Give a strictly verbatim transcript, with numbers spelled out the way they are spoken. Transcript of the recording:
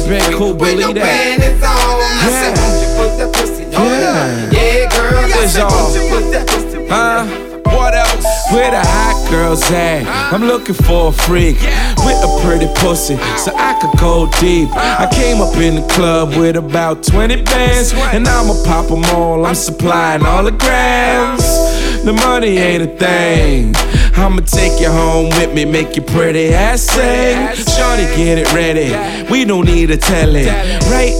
been cool, with your believe that. panties on. I said, won't you put that pussy on? Yeah. Yeah, girl, I Where's said, y'all? won't you put that pussy on? Huh? What else? Where the hot girls at? I'm looking for a freak with a pretty pussy, so I could go deep. I came up in the club with about twenty bands, and I'ma pop them all. I'm supplying all the grams. The money ain't a thing. I'ma take you home with me, make you pretty ass sing. Shorty, get it ready. We don't need a telly. Right